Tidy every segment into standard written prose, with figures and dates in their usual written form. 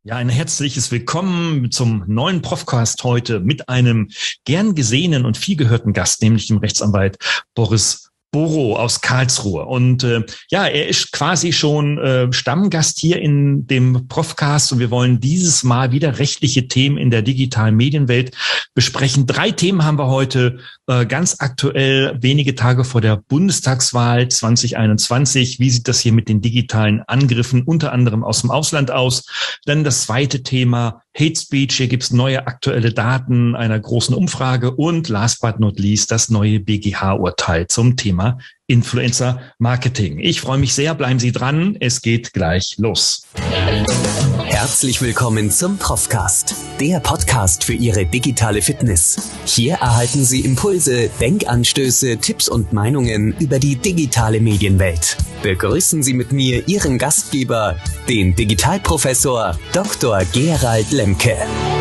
Ja, ein herzliches Willkommen zum neuen Profcast heute mit einem gern gesehenen und viel gehörten Gast, nämlich dem Rechtsanwalt Boris Borow aus Karlsruhe. Und er ist quasi schon Stammgast hier in dem Profcast und wir wollen dieses Mal wieder rechtliche Themen in der digitalen Medienwelt besprechen. 3 Themen haben wir heute ganz aktuell, wenige Tage vor der Bundestagswahl 2021. Wie sieht das hier mit den digitalen Angriffen unter anderem aus dem Ausland aus? Dann das zweite Thema Hate Speech. Hier gibt's neue aktuelle Daten einer großen Umfrage und last but not least das neue BGH-Urteil zum Thema Influencer Marketing. Ich freue mich sehr, bleiben Sie dran, es geht gleich los. Herzlich willkommen zum Profcast, der Podcast für Ihre digitale Fitness. Hier erhalten Sie Impulse, Denkanstöße, Tipps und Meinungen über die digitale Medienwelt. Begrüßen Sie mit mir Ihren Gastgeber, den Digitalprofessor Dr. Gerald Lemke.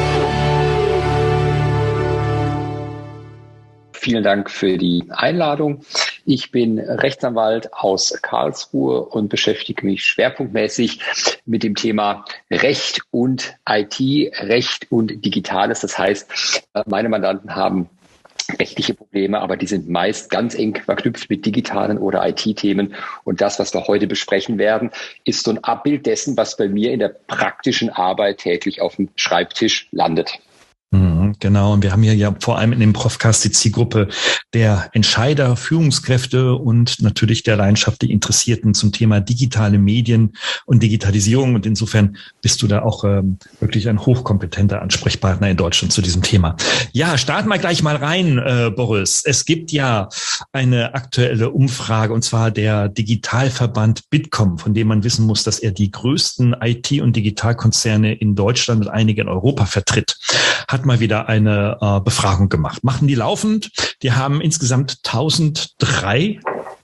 Vielen Dank für die Einladung. Ich bin Rechtsanwalt aus Karlsruhe und beschäftige mich schwerpunktmäßig mit dem Thema Recht und IT, Recht und Digitales. Das heißt, meine Mandanten haben rechtliche Probleme, aber die sind meist ganz eng verknüpft mit digitalen oder IT-Themen. Und das, was wir heute besprechen werden, ist so ein Abbild dessen, was bei mir in der praktischen Arbeit täglich auf dem Schreibtisch landet. Genau, und wir haben hier ja vor allem in dem Profcast die Zielgruppe der Entscheider, Führungskräfte und natürlich der leidenschaftlich Interessierten zum Thema digitale Medien und Digitalisierung. Und insofern bist du da auch wirklich ein hochkompetenter Ansprechpartner in Deutschland zu diesem Thema. Ja, starten wir gleich mal rein, Boris. Es gibt ja eine aktuelle Umfrage, und zwar der Digitalverband Bitkom, von dem man wissen muss, dass er die größten IT- und Digitalkonzerne in Deutschland und einige in Europa vertritt, hat mal wieder eine Befragung gemacht. Machen die laufend. Die haben insgesamt 1003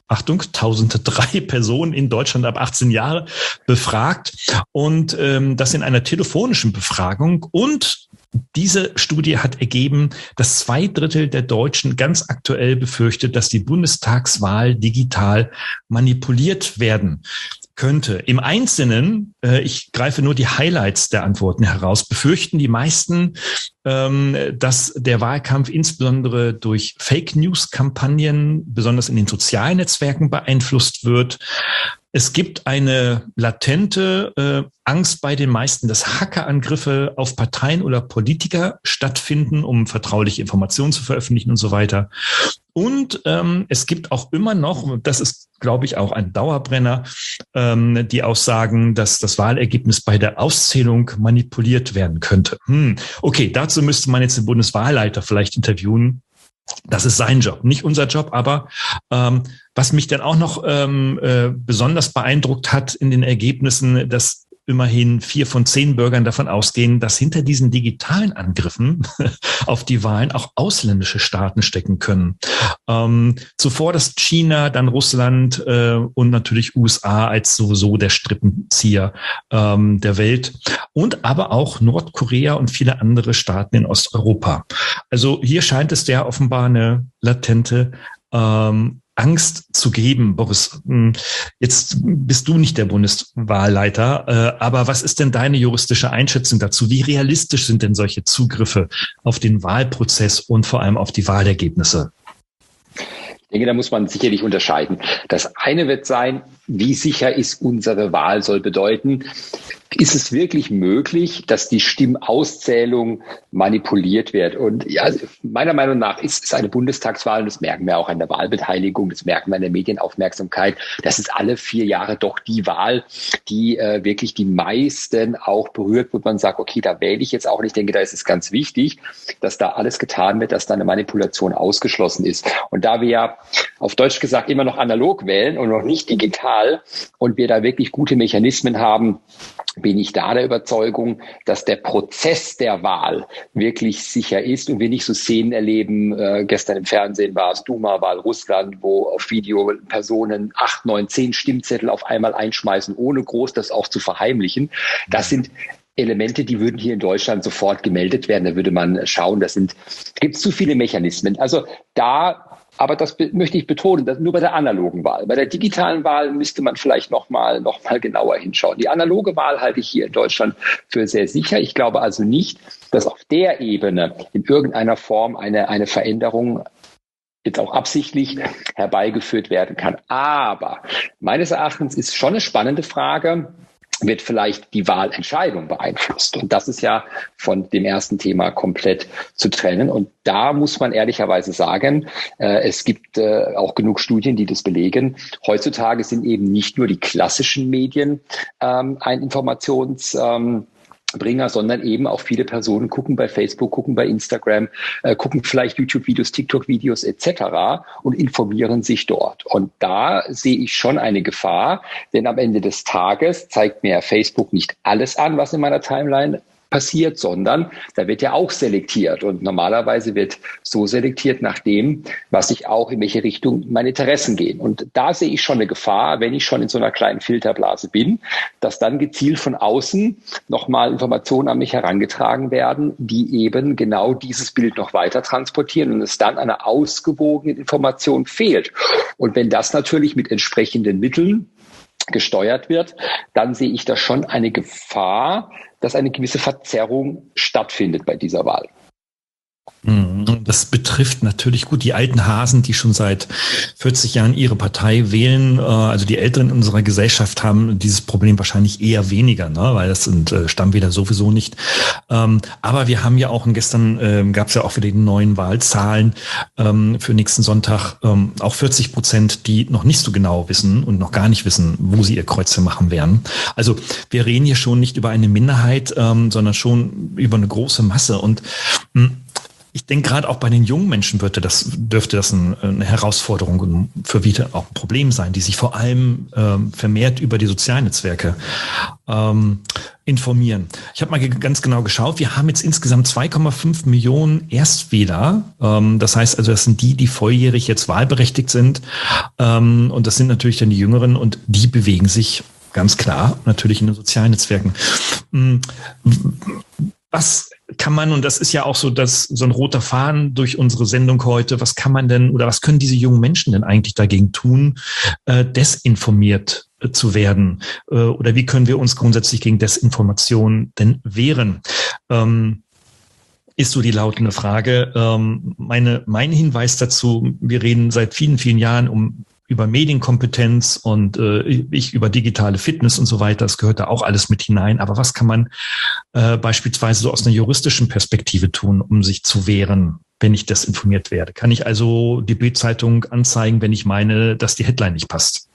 Personen in Deutschland ab 18 Jahre befragt und das in einer telefonischen Befragung. Und diese Studie hat ergeben, dass 2/3 der Deutschen ganz aktuell befürchtet, dass die Bundestagswahl digital manipuliert werden könnte. Im Einzelnen, ich greife nur die Highlights der Antworten heraus, befürchten die meisten, dass der Wahlkampf insbesondere durch Fake-News-Kampagnen, besonders in den sozialen Netzwerken, beeinflusst wird. Es gibt eine latente Angst bei den meisten, dass Hackerangriffe auf Parteien oder Politiker stattfinden, um vertrauliche Informationen zu veröffentlichen und so weiter. Und es gibt auch immer noch, und das ist, glaube ich, auch ein Dauerbrenner, die Aussagen, dass das Wahlergebnis bei der Auszählung manipuliert werden könnte. Okay, dazu müsste man jetzt den Bundeswahlleiter vielleicht interviewen. Das ist sein Job, nicht unser Job, aber was mich dann auch noch besonders beeindruckt hat in den Ergebnissen, dass immerhin 4 von 10 Bürgern davon ausgehen, dass hinter diesen digitalen Angriffen auf die Wahlen auch ausländische Staaten stecken können. Zuvor das China, dann Russland und natürlich USA als sowieso der Strippenzieher der Welt und aber auch Nordkorea und viele andere Staaten in Osteuropa. Also hier scheint es ja offenbar eine latente Angst zu geben. Boris, jetzt bist du nicht der Bundeswahlleiter, aber was ist denn deine juristische Einschätzung dazu? Wie realistisch sind denn solche Zugriffe auf den Wahlprozess und vor allem auf die Wahlergebnisse? Ich denke, da muss man sicherlich unterscheiden. Das eine wird sein, wie sicher ist unsere Wahl, soll bedeuten, ist es wirklich möglich, dass die Stimmauszählung manipuliert wird? Und ja, meiner Meinung nach ist es eine Bundestagswahl, und das merken wir auch an der Wahlbeteiligung, das merken wir an der Medienaufmerksamkeit. Das ist alle 4 Jahre doch die Wahl, die wirklich die meisten auch berührt, wo man sagt, okay, da wähle ich jetzt auch. Und ich denke, da ist es ganz wichtig, dass da alles getan wird, dass da eine Manipulation ausgeschlossen ist. Und da wir ja auf Deutsch gesagt immer noch analog wählen und noch nicht digital und wir da wirklich gute Mechanismen haben, bin ich da der Überzeugung, dass der Prozess der Wahl wirklich sicher ist und wir nicht so Szenen erleben. Gestern im Fernsehen war es Duma-Wahl Russland, wo auf Video Personen 8, 9, 10 Stimmzettel auf einmal einschmeißen, ohne groß das auch zu verheimlichen. Das sind Elemente, die würden hier in Deutschland sofort gemeldet werden. Da würde man schauen, gibt es zu viele Mechanismen. Also da Aber das möchte ich betonen, das nur bei der analogen Wahl. Bei der digitalen Wahl müsste man vielleicht noch mal genauer hinschauen. Die analoge Wahl halte ich hier in Deutschland für sehr sicher. Ich glaube also nicht, dass auf der Ebene in irgendeiner Form eine Veränderung jetzt auch absichtlich herbeigeführt werden kann. Aber meines Erachtens ist schon eine spannende Frage, wird vielleicht die Wahlentscheidung beeinflusst. Und das ist ja von dem ersten Thema komplett zu trennen. Und da muss man ehrlicherweise sagen, es gibt auch genug Studien, die das belegen. Heutzutage sind eben nicht nur die klassischen Medien ein Informationsbringer, sondern eben auch viele Personen gucken bei Facebook, gucken bei Instagram, gucken vielleicht YouTube-Videos, TikTok-Videos etc. und informieren sich dort. Und da sehe ich schon eine Gefahr, denn am Ende des Tages zeigt mir Facebook nicht alles an, was in meiner Timeline passiert, sondern da wird ja auch selektiert. Und normalerweise wird so selektiert nach dem, was ich auch, in welche Richtung meine Interessen gehen. Und da sehe ich schon eine Gefahr, wenn ich schon in so einer kleinen Filterblase bin, dass dann gezielt von außen nochmal Informationen an mich herangetragen werden, die eben genau dieses Bild noch weiter transportieren und es dann eine ausgewogene Information fehlt. Und wenn das natürlich mit entsprechenden Mitteln gesteuert wird, dann sehe ich da schon eine Gefahr, dass eine gewisse Verzerrung stattfindet bei dieser Wahl. Das betrifft natürlich gut die alten Hasen, die schon seit 40 Jahren ihre Partei wählen. Also die Älteren in unserer Gesellschaft haben dieses Problem wahrscheinlich eher weniger, ne? Weil das sind Stammwähler sowieso nicht. Aber wir haben ja auch, und gestern gab es ja auch wieder die neuen Wahlzahlen für nächsten Sonntag, auch 40%, die noch nicht so genau wissen und noch gar nicht wissen, wo sie ihr Kreuze machen werden. Also wir reden hier schon nicht über eine Minderheit, sondern schon über eine große Masse. Und ich denke, gerade auch bei den jungen Menschen dürfte das eine Herausforderung und für viele auch ein Problem sein, die sich vor allem vermehrt über die sozialen Netzwerke informieren. Ich habe mal ganz genau geschaut, wir haben jetzt insgesamt 2,5 Millionen Erstwähler. Das heißt also, das sind die volljährig jetzt wahlberechtigt sind. Und das sind natürlich dann die Jüngeren und die bewegen sich ganz klar natürlich in den sozialen Netzwerken. Was kann man, und das ist ja auch so ein roter Faden durch unsere Sendung heute, was kann man denn oder was können diese jungen Menschen denn eigentlich dagegen tun, desinformiert zu werden? Oder wie können wir uns grundsätzlich gegen Desinformation denn wehren? Ist so die lautende Frage. Mein Hinweis dazu, wir reden seit vielen, vielen Jahren über Medienkompetenz und ich über digitale Fitness und so weiter. Das gehört da auch alles mit hinein. Aber was kann man beispielsweise so aus einer juristischen Perspektive tun, um sich zu wehren, wenn ich desinformiert werde? Kann ich also die Bild-Zeitung anzeigen, wenn ich meine, dass die Headline nicht passt?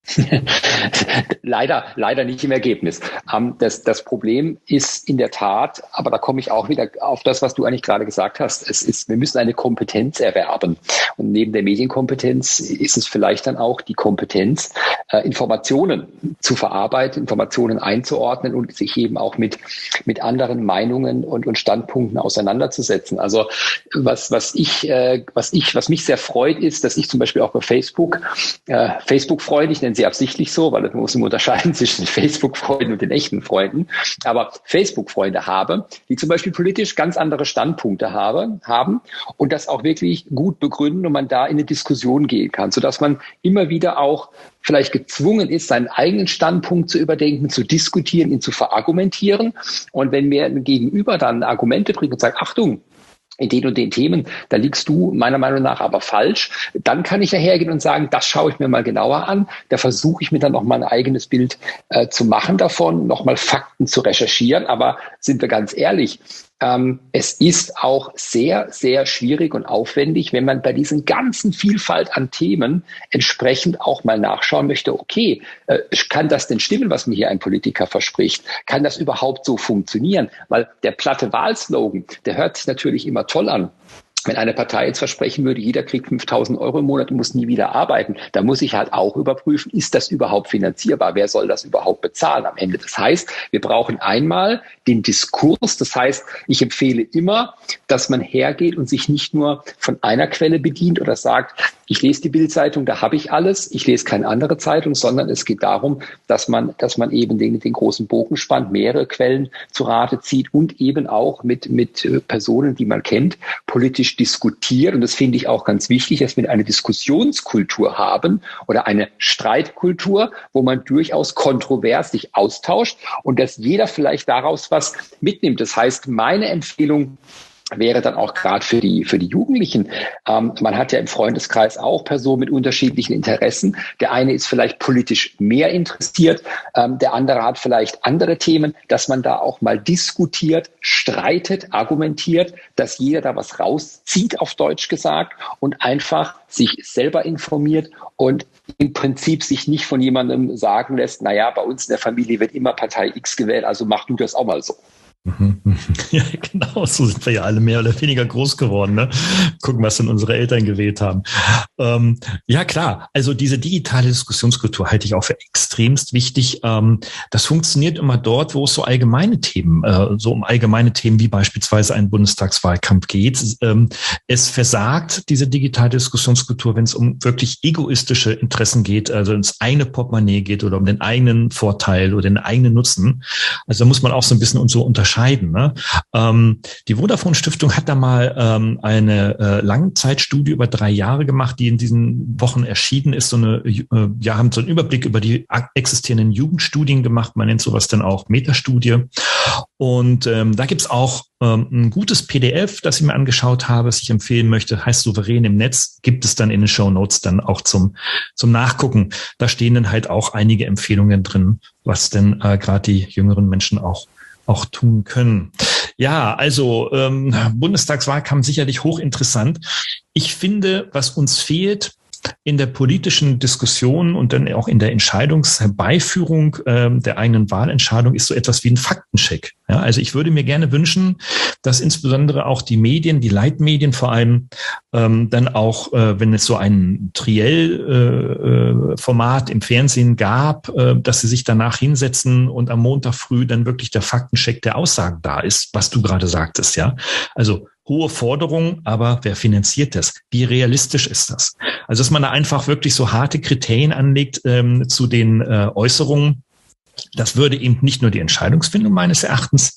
Leider nicht im Ergebnis. Das Problem ist in der Tat, aber da komme ich auch wieder auf das, was du eigentlich gerade gesagt hast. Wir müssen eine Kompetenz erwerben. Und neben der Medienkompetenz ist es vielleicht dann auch die Kompetenz, Informationen zu verarbeiten, Informationen einzuordnen und sich eben auch mit anderen Meinungen und Standpunkten auseinanderzusetzen. Also was mich sehr freut, ist, dass ich zum Beispiel auch bei Facebook-Freunde, ich nenne sie absichtlich so, weil man muss immer unterscheiden zwischen den Facebook-Freunden und den echten Freunden, aber Facebook-Freunde habe, die zum Beispiel politisch ganz andere Standpunkte haben und das auch wirklich gut begründen und man da in eine Diskussion gehen kann, sodass man immer wieder auch vielleicht gezwungen ist, seinen eigenen Standpunkt zu überdenken, zu diskutieren, ihn zu verargumentieren. Und wenn mir ein Gegenüber dann Argumente bringt und sagt, Achtung, in den und den Themen, da liegst du meiner Meinung nach aber falsch, dann kann ich dahergehen und sagen, das schaue ich mir mal genauer an, da versuche ich mir dann noch mal ein eigenes Bild zu machen davon, noch mal Fakten zu recherchieren, aber sind wir ganz ehrlich, es ist auch sehr, sehr schwierig und aufwendig, wenn man bei diesen ganzen Vielfalt an Themen entsprechend auch mal nachschauen möchte, okay, kann das denn stimmen, was mir hier ein Politiker verspricht? Kann das überhaupt so funktionieren? Weil der platte Wahlslogan, der hört sich natürlich immer toll an. Wenn eine Partei jetzt versprechen würde, jeder kriegt 5.000 € im Monat und muss nie wieder arbeiten, da muss ich halt auch überprüfen, ist das überhaupt finanzierbar? Wer soll das überhaupt bezahlen am Ende? Das heißt, wir brauchen einmal den Diskurs. Das heißt, ich empfehle immer, dass man hergeht und sich nicht nur von einer Quelle bedient oder sagt, ich lese die Bild-Zeitung, da habe ich alles. Ich lese keine andere Zeitung, sondern es geht darum, dass man eben den großen Bogen spannt, mehrere Quellen zu Rate zieht und eben auch mit Personen, die man kennt, politisch diskutiert. Und das finde ich auch ganz wichtig, dass wir eine Diskussionskultur haben oder eine Streitkultur, wo man durchaus kontrovers sich austauscht und dass jeder vielleicht daraus was mitnimmt. Das heißt, meine Empfehlung wäre dann auch gerade für die Jugendlichen. Man hat ja im Freundeskreis auch Personen mit unterschiedlichen Interessen. Der eine ist vielleicht politisch mehr interessiert, der andere hat vielleicht andere Themen, dass man da auch mal diskutiert, streitet, argumentiert, dass jeder da was rauszieht, auf Deutsch gesagt, und einfach sich selber informiert und im Prinzip sich nicht von jemandem sagen lässt, naja, bei uns in der Familie wird immer Partei X gewählt, also mach du das auch mal so. Ja, genau, so sind wir ja alle mehr oder weniger groß geworden. Ne? Gucken, was denn unsere Eltern gewählt haben. Ja, klar, also diese digitale Diskussionskultur halte ich auch für extremst wichtig. Das funktioniert immer dort, wo es so allgemeine Themen, so um allgemeine Themen wie beispielsweise einen Bundestagswahlkampf geht. Es versagt diese digitale Diskussionskultur, wenn es um wirklich egoistische Interessen geht, also ins eigene Portemonnaie geht oder um den eigenen Vorteil oder den eigenen Nutzen. Also da muss man auch so ein bisschen so unterscheiden. Ne? Die Vodafone Stiftung hat da mal eine Langzeitstudie über 3 Jahre gemacht, die in diesen Wochen erschienen ist. Haben so einen Überblick über die existierenden Jugendstudien gemacht. Man nennt sowas dann auch Metastudie. Und da gibt's auch ein gutes PDF, das ich mir angeschaut habe, das ich empfehlen möchte, heißt Souverän im Netz, gibt es dann in den Shownotes dann auch zum Nachgucken. Da stehen dann halt auch einige Empfehlungen drin, was denn gerade die jüngeren Menschen auch tun können. Ja, also Bundestagswahlkampf sicherlich hochinteressant. Ich finde, was uns fehlt in der politischen Diskussion und dann auch in der Entscheidungsherbeiführung der eigenen Wahlentscheidung ist so etwas wie ein Faktencheck. Ja, also ich würde mir gerne wünschen, dass insbesondere auch die Medien, die Leitmedien vor allem, dann auch, wenn es so ein Triell-Format im Fernsehen gab, dass sie sich danach hinsetzen und am Montag früh dann wirklich der Faktencheck der Aussagen da ist, was du gerade sagtest, ja. Also hohe Forderungen, aber wer finanziert das? Wie realistisch ist das? Also, dass man da einfach wirklich so harte Kriterien anlegt zu den Äußerungen, das würde eben nicht nur die Entscheidungsfindung meines Erachtens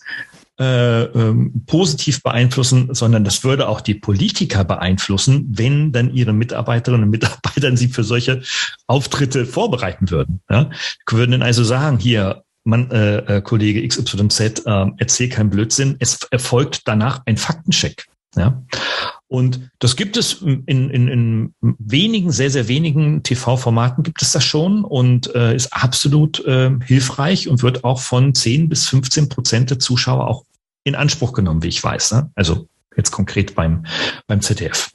positiv beeinflussen, sondern das würde auch die Politiker beeinflussen, wenn dann ihre Mitarbeiterinnen und Mitarbeiter sie für solche Auftritte vorbereiten würden. Ja? Wir würden dann also sagen, hier, Kollege XYZ, erzähl keinen Blödsinn, es erfolgt danach ein Faktencheck. Ja? Und das gibt es in wenigen, sehr, sehr wenigen TV-Formaten gibt es das schon und ist absolut hilfreich und wird auch von 10-15% der Zuschauer auch in Anspruch genommen, wie ich weiß. Ne? Also jetzt konkret beim ZDF.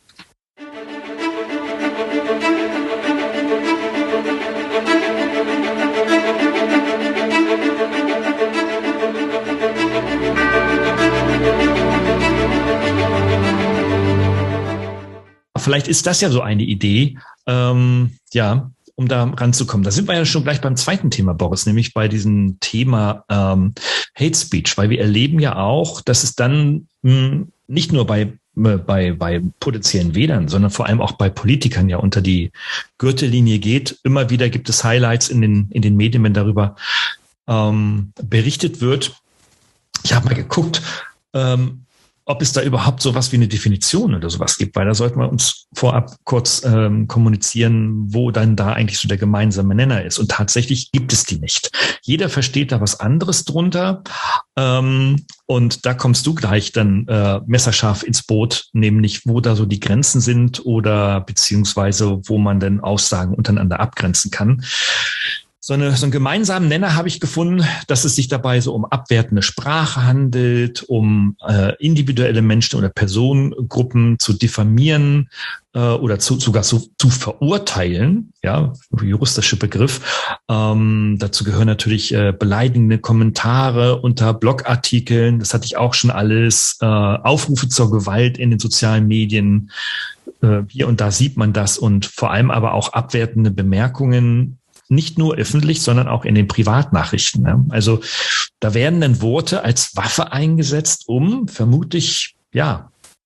Vielleicht ist das ja so eine Idee, um da ranzukommen. Da sind wir ja schon gleich beim zweiten Thema, Boris, nämlich bei diesem Thema Hate Speech, weil wir erleben ja auch, dass es dann nicht nur bei potenziellen Wählern, sondern vor allem auch bei Politikern ja unter die Gürtellinie geht. Immer wieder gibt es Highlights in den Medien, wenn darüber berichtet wird. Ich habe mal geguckt, ob es da überhaupt sowas wie eine Definition oder sowas gibt, weil da sollten wir uns vorab kurz kommunizieren, wo dann da eigentlich so der gemeinsame Nenner ist. Und tatsächlich gibt es die nicht. Jeder versteht da was anderes drunter. Und da kommst du gleich dann messerscharf ins Boot, nämlich wo da so die Grenzen sind oder beziehungsweise wo man denn Aussagen untereinander abgrenzen kann. So einen gemeinsamen Nenner habe ich gefunden, dass es sich dabei so um abwertende Sprache handelt, um individuelle Menschen oder Personengruppen zu diffamieren oder sogar zu verurteilen, ja, juristischer Begriff. Dazu gehören natürlich beleidigende Kommentare unter Blogartikeln, das hatte ich auch schon alles, Aufrufe zur Gewalt in den sozialen Medien, hier und da sieht man das und vor allem aber auch abwertende Bemerkungen, nicht nur öffentlich, sondern auch in den Privatnachrichten. Ne? Also da werden dann Worte als Waffe eingesetzt, um vermutlich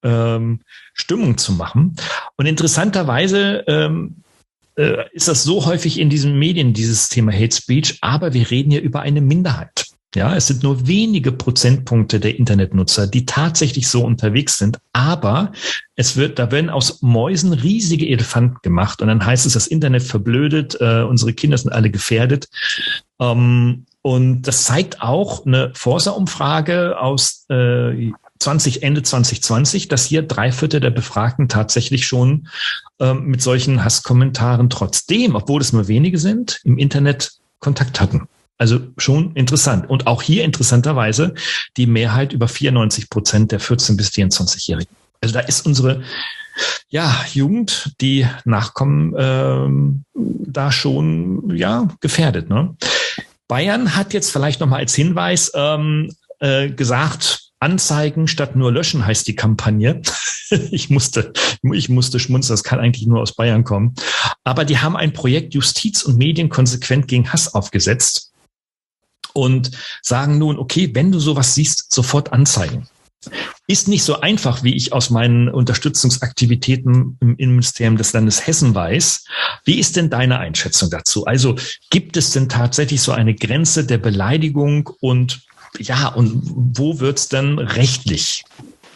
Stimmung zu machen. Und interessanterweise ist das so häufig in diesen Medien, dieses Thema Hate Speech, aber wir reden hier über eine Minderheit. Ja, es sind nur wenige Prozentpunkte der Internetnutzer, die tatsächlich so unterwegs sind. Aber da werden aus Mäusen riesige Elefanten gemacht. Und dann heißt es, das Internet verblödet, unsere Kinder sind alle gefährdet. Und das zeigt auch eine Forsa-Umfrage aus Ende 2020, dass hier 3/4 der Befragten tatsächlich schon mit solchen Hasskommentaren trotzdem, obwohl es nur wenige sind, im Internet Kontakt hatten. Also schon interessant. Und auch hier interessanterweise die Mehrheit über 94% der 14- bis 24-Jährigen. Also da ist unsere Jugend, die Nachkommen, da schon gefährdet. Ne? Bayern hat jetzt vielleicht nochmal als Hinweis gesagt, Anzeigen statt nur löschen heißt die Kampagne. Ich musste schmunzeln, das kann eigentlich nur aus Bayern kommen. Aber die haben ein Projekt Justiz und Medien konsequent gegen Hass aufgesetzt. Und sagen nun, okay, wenn du sowas siehst, sofort anzeigen. Ist nicht so einfach, wie ich aus meinen Unterstützungsaktivitäten im Innenministerium des Landes Hessen weiß. Wie ist denn deine Einschätzung dazu? Also gibt es denn tatsächlich so eine Grenze der Beleidigung und wo wird's denn rechtlich?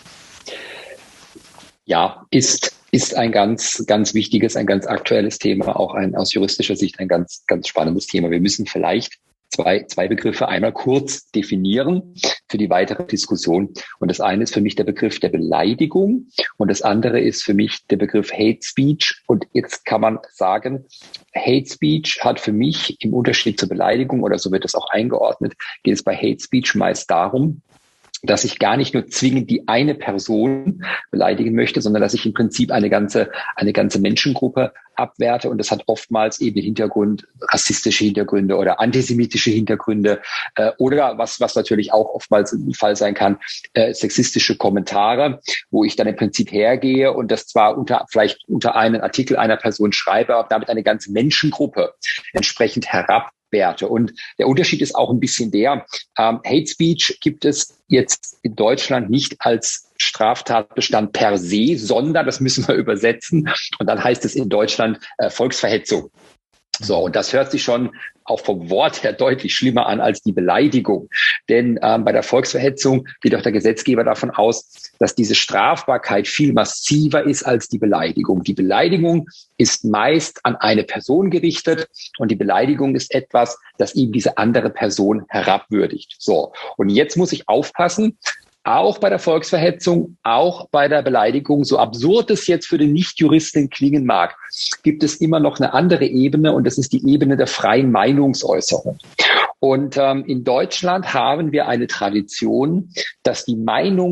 Ja, ist ein ganz, ganz wichtiges, ein ganz aktuelles Thema, auch aus juristischer Sicht ein ganz, ganz spannendes Thema. Wir müssen vielleicht zwei Begriffe einmal kurz definieren für die weitere Diskussion. Und das eine ist für mich der Begriff der Beleidigung und das andere ist für mich der Begriff Hate Speech. Und jetzt kann man sagen, Hate Speech hat für mich im Unterschied zur Beleidigung, oder so wird es auch eingeordnet, geht es bei Hate Speech meist darum, dass ich gar nicht nur zwingend die eine Person beleidigen möchte, sondern dass ich im Prinzip eine ganze Menschengruppe abwerte. Und das hat oftmals eben Hintergrund, rassistische Hintergründe oder antisemitische Hintergründe oder was natürlich auch oftmals ein Fall sein kann, sexistische Kommentare, wo ich dann im Prinzip hergehe und das zwar vielleicht unter einen Artikel einer Person schreibe, aber damit eine ganze Menschengruppe entsprechend herabwerte. Und der Unterschied ist auch ein bisschen Hate Speech gibt es jetzt in Deutschland nicht als Straftatbestand per se, sondern, das müssen wir übersetzen, und dann heißt es in Deutschland Volksverhetzung. So, und das hört sich schon auch vom Wort her deutlich schlimmer an als die Beleidigung. Denn bei der Volksverhetzung geht auch der Gesetzgeber davon aus, dass diese Strafbarkeit viel massiver ist als die Beleidigung. Die Beleidigung ist meist an eine Person gerichtet und die Beleidigung ist etwas, das eben diese andere Person herabwürdigt. So, und jetzt muss ich aufpassen, auch bei der Volksverhetzung, auch bei der Beleidigung, so absurd es jetzt für den Nichtjuristen klingen mag, gibt es immer noch eine andere Ebene und das ist die Ebene der freien Meinungsäußerung. Und in Deutschland haben wir eine Tradition, dass die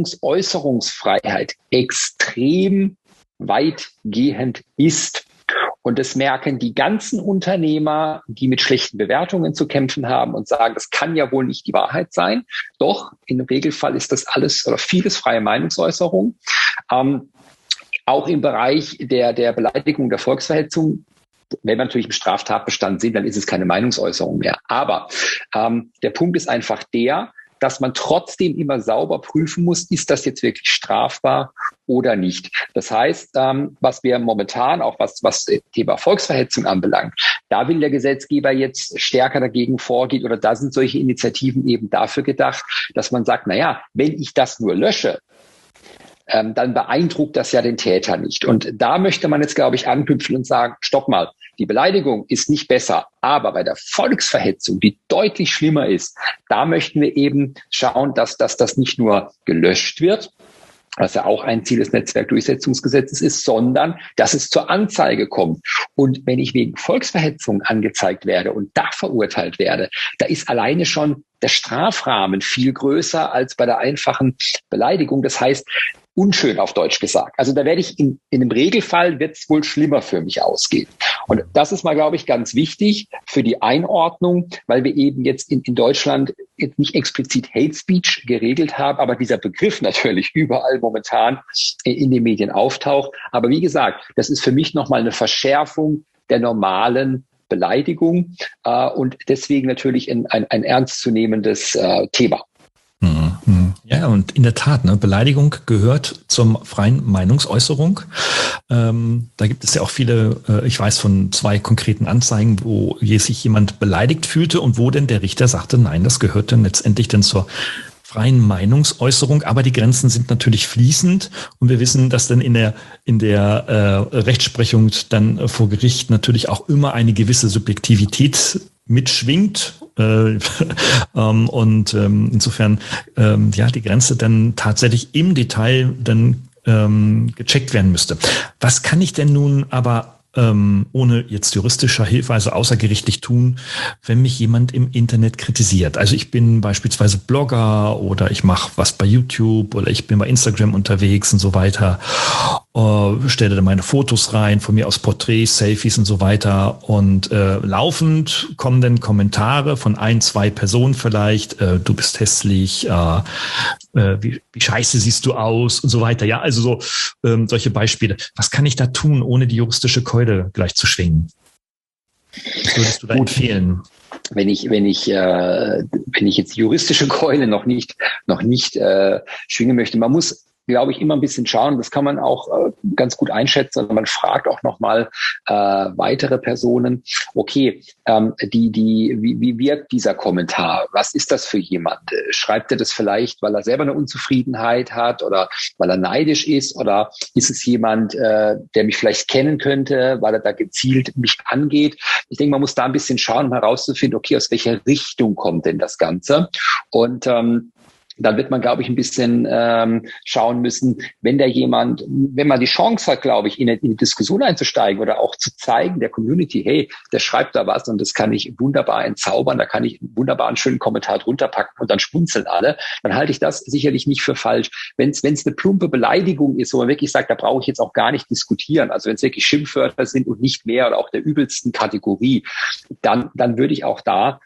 Meinungsäußerungsfreiheit extrem weitgehend ist. Und das merken die ganzen Unternehmer, die mit schlechten Bewertungen zu kämpfen haben und sagen, das kann ja wohl nicht die Wahrheit sein. Doch, im Regelfall ist das alles oder vieles freie Meinungsäußerung. Auch im Bereich der Beleidigung, der Volksverhetzung, wenn wir natürlich im Straftatbestand sind, dann ist es keine Meinungsäußerung mehr. Aber der Punkt ist einfach dass man trotzdem immer sauber prüfen muss, ist das jetzt wirklich strafbar oder nicht. Das heißt, was wir momentan, auch was Thema Volksverhetzung anbelangt, da will der Gesetzgeber jetzt stärker dagegen vorgehen oder da sind solche Initiativen eben dafür gedacht, dass man sagt, wenn ich das nur lösche, dann beeindruckt das ja den Täter nicht. Und da möchte man jetzt, glaube ich, anknüpfen und sagen, stopp mal, die Beleidigung ist nicht besser, aber bei der Volksverhetzung, die deutlich schlimmer ist, da möchten wir eben schauen, dass das nicht nur gelöscht wird, was ja auch ein Ziel des Netzwerkdurchsetzungsgesetzes ist, sondern dass es zur Anzeige kommt. Und wenn ich wegen Volksverhetzung angezeigt werde und da verurteilt werde, da ist alleine schon der Strafrahmen viel größer als bei der einfachen Beleidigung. Das heißt, unschön auf Deutsch gesagt. Also da werde ich in einem Regelfall wird es wohl schlimmer für mich ausgehen. Und das ist mal, glaube ich, ganz wichtig für die Einordnung, weil wir eben jetzt in Deutschland jetzt nicht explizit Hate Speech geregelt haben, aber dieser Begriff natürlich überall momentan in den Medien auftaucht. Aber wie gesagt, das ist für mich nochmal eine Verschärfung der normalen Beleidigung und deswegen natürlich ein ernstzunehmendes Thema. Mhm. Ja, und in der Tat, ne, Beleidigung gehört zur freien Meinungsäußerung. Da gibt es ja auch viele, ich weiß von 2 konkreten Anzeigen, wo sich jemand beleidigt fühlte und wo denn der Richter sagte, nein, das gehört dann letztendlich dann zur freien Meinungsäußerung, aber die Grenzen sind natürlich fließend und wir wissen, dass dann in der Rechtsprechung dann vor Gericht natürlich auch immer eine gewisse Subjektivität mitschwingt und insofern die Grenze dann tatsächlich im Detail dann gecheckt werden müsste. Was kann ich denn nun aber ohne jetzt juristischer Hilfe, also außergerichtlich tun, wenn mich jemand im Internet kritisiert? Also ich bin beispielsweise Blogger oder ich mache was bei YouTube oder ich bin bei Instagram unterwegs und so weiter, stelle da meine Fotos rein, von mir aus Porträts, Selfies und so weiter und laufend kommen dann Kommentare von 1, 2 Personen vielleicht, du bist hässlich, wie scheiße siehst du aus und so weiter. Ja, also so solche Beispiele. Was kann ich da tun, ohne die juristische Keule gleich zu schwingen? Was würdest du da empfehlen? Wenn ich jetzt juristische Keule noch nicht schwingen möchte, man muss, glaube ich, immer ein bisschen schauen. Das kann man auch ganz gut einschätzen. Man fragt auch nochmal weitere Personen. Okay, wie wirkt dieser Kommentar? Was ist das für jemand? Schreibt er das vielleicht, weil er selber eine Unzufriedenheit hat oder weil er neidisch ist? Oder ist es jemand, der mich vielleicht kennen könnte, weil er da gezielt mich angeht? Ich denke, man muss da ein bisschen schauen, um herauszufinden, okay, aus welcher Richtung kommt denn das Ganze? Und dann wird man, glaube ich, ein bisschen schauen müssen, wenn man die Chance hat, glaube ich, in die Diskussion einzusteigen oder auch zu zeigen der Community, hey, der schreibt da was und das kann ich wunderbar entzaubern, da kann ich wunderbar einen schönen Kommentar drunter packen und dann schmunzeln alle, dann halte ich das sicherlich nicht für falsch. Wenn es eine plumpe Beleidigung ist, wo man wirklich sagt, da brauche ich jetzt auch gar nicht diskutieren, also wenn es wirklich Schimpfwörter sind und nicht mehr oder auch der übelsten Kategorie, dann würde ich auch da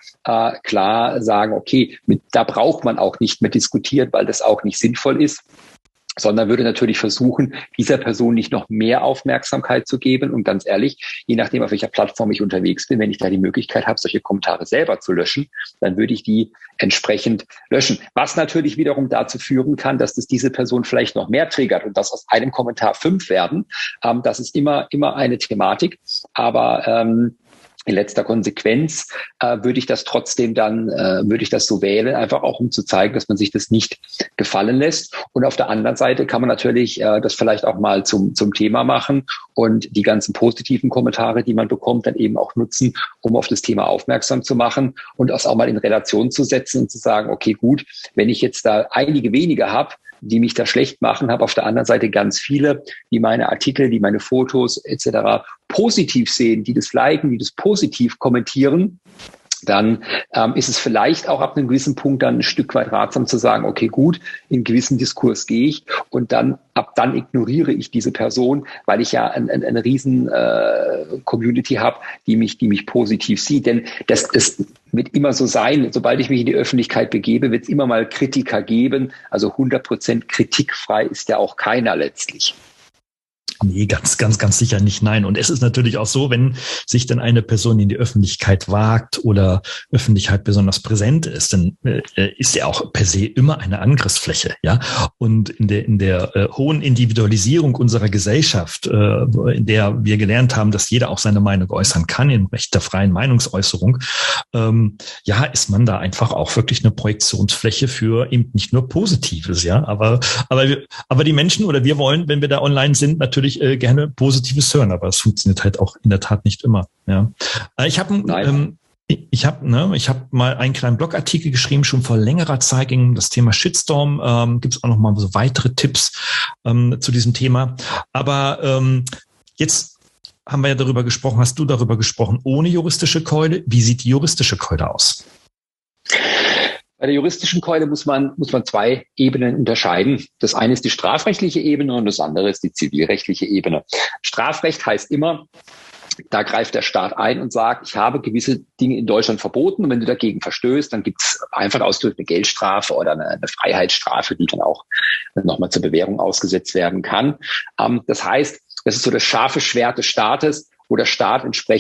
klar sagen, okay, da braucht man auch nicht mehr diskutieren, weil das auch nicht sinnvoll ist, sondern würde natürlich versuchen, dieser Person nicht noch mehr Aufmerksamkeit zu geben. Und ganz ehrlich, je nachdem, auf welcher Plattform ich unterwegs bin, wenn ich da die Möglichkeit habe, solche Kommentare selber zu löschen, dann würde ich die entsprechend löschen. Was natürlich wiederum dazu führen kann, dass das diese Person vielleicht noch mehr triggert und dass aus einem Kommentar 5 werden. Das ist immer eine Thematik. Aber in letzter Konsequenz würde ich das trotzdem würde ich das so wählen, einfach auch um zu zeigen, dass man sich das nicht gefallen lässt. Und auf der anderen Seite kann man natürlich das vielleicht auch mal zum Thema machen und die ganzen positiven Kommentare, die man bekommt, dann eben auch nutzen, um auf das Thema aufmerksam zu machen und das auch mal in Relation zu setzen und zu sagen, okay, gut, wenn ich jetzt da einige wenige habe, die mich da schlecht machen, habe auf der anderen Seite ganz viele, die meine Artikel, die meine Fotos etc. positiv sehen, die das liken, die das positiv kommentieren, dann ist es vielleicht auch ab einem gewissen Punkt dann ein Stück weit ratsam zu sagen, okay, gut, in einen gewissen Diskurs gehe ich und ab dann ignoriere ich diese Person, weil ich ja eine riesen Community habe, die mich positiv sieht. Denn das wird immer so sein, sobald ich mich in die Öffentlichkeit begebe, wird es immer mal Kritiker geben. Also 100% kritikfrei ist ja auch keiner letztlich. Nee, ganz, ganz, ganz sicher nicht. Nein. Und es ist natürlich auch so, wenn sich dann eine Person in die Öffentlichkeit wagt oder Öffentlichkeit besonders präsent ist, dann ist ja auch per se immer eine Angriffsfläche. Ja. Und in der hohen Individualisierung unserer Gesellschaft, in der wir gelernt haben, dass jeder auch seine Meinung äußern kann, im Recht der freien Meinungsäußerung, ist man da einfach auch wirklich eine Projektionsfläche für eben nicht nur Positives. Ja. Aber die Menschen oder wir wollen, wenn wir da online sind, natürlich gerne Positives hören, aber es funktioniert halt auch in der Tat nicht immer. Ja. Ich habe mal einen kleinen Blogartikel geschrieben, schon vor längerer Zeit ging um das Thema Shitstorm. Gibt es auch noch mal so weitere Tipps zu diesem Thema. Aber jetzt haben wir ja darüber gesprochen, hast du darüber gesprochen, ohne juristische Keule. Wie sieht die juristische Keule aus? Bei der juristischen Keule muss man 2 Ebenen unterscheiden. Das eine ist die strafrechtliche Ebene und das andere ist die zivilrechtliche Ebene. Strafrecht heißt immer, da greift der Staat ein und sagt, ich habe gewisse Dinge in Deutschland verboten und wenn du dagegen verstößt, dann gibt es einfach ausgedrückt eine Geldstrafe oder eine Freiheitsstrafe, die dann auch nochmal zur Bewährung ausgesetzt werden kann. Das heißt, das ist so das scharfe Schwert des Staates, wo der Staat entsprechend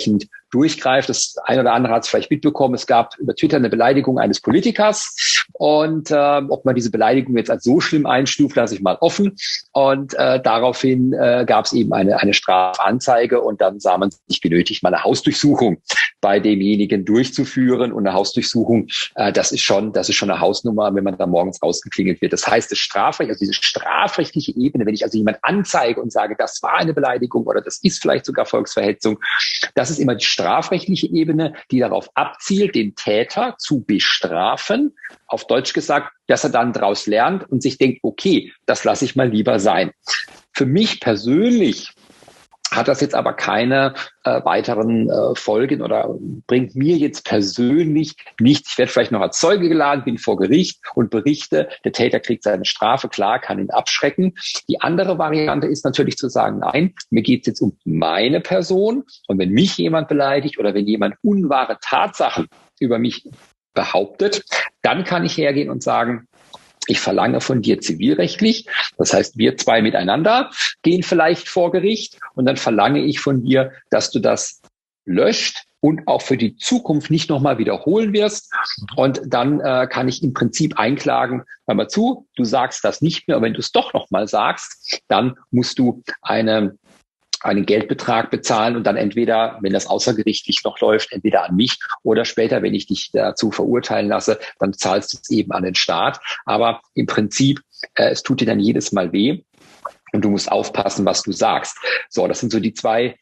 durchgreift. Das eine oder andere hat es vielleicht mitbekommen. Es gab über Twitter eine Beleidigung eines Politikers. Und ob man diese Beleidigung jetzt als so schlimm einstuft, lasse ich mal offen. Und daraufhin gab es eben eine Strafanzeige und dann sah man sich genötigt, mal eine Hausdurchsuchung bei demjenigen durchzuführen. Und eine Hausdurchsuchung, das ist schon eine Hausnummer, wenn man da morgens rausgeklingelt wird. Das heißt, das Strafrecht, also diese strafrechtliche Ebene, wenn ich also jemand anzeige und sage, das war eine Beleidigung oder das ist vielleicht sogar Volksverhetzung, das ist immer die strafrechtliche Ebene, die darauf abzielt, den Täter zu bestrafen, auf Deutsch gesagt, dass er dann daraus lernt und sich denkt, okay, das lasse ich mal lieber sein. Für mich persönlich hat das jetzt aber keine weiteren Folgen oder bringt mir jetzt persönlich nichts. Ich werde vielleicht noch als Zeuge geladen, bin vor Gericht und berichte, der Täter kriegt seine Strafe, klar, kann ihn abschrecken. Die andere Variante ist natürlich zu sagen, nein, mir geht es jetzt um meine Person und wenn mich jemand beleidigt oder wenn jemand unwahre Tatsachen über mich behauptet, dann kann ich hergehen und sagen, ich verlange von dir zivilrechtlich, das heißt, wir zwei miteinander gehen vielleicht vor Gericht und dann verlange ich von dir, dass du das löscht und auch für die Zukunft nicht nochmal wiederholen wirst. Und dann kann ich im Prinzip einklagen, hör mal zu, du sagst das nicht mehr, aber wenn du es doch nochmal sagst, dann musst du einen Geldbetrag bezahlen und dann entweder, wenn das außergerichtlich noch läuft, entweder an mich oder später, wenn ich dich dazu verurteilen lasse, dann zahlst du es eben an den Staat. Aber im Prinzip, es tut dir dann jedes Mal weh. Und du musst aufpassen, was du sagst. So, das sind so die zwei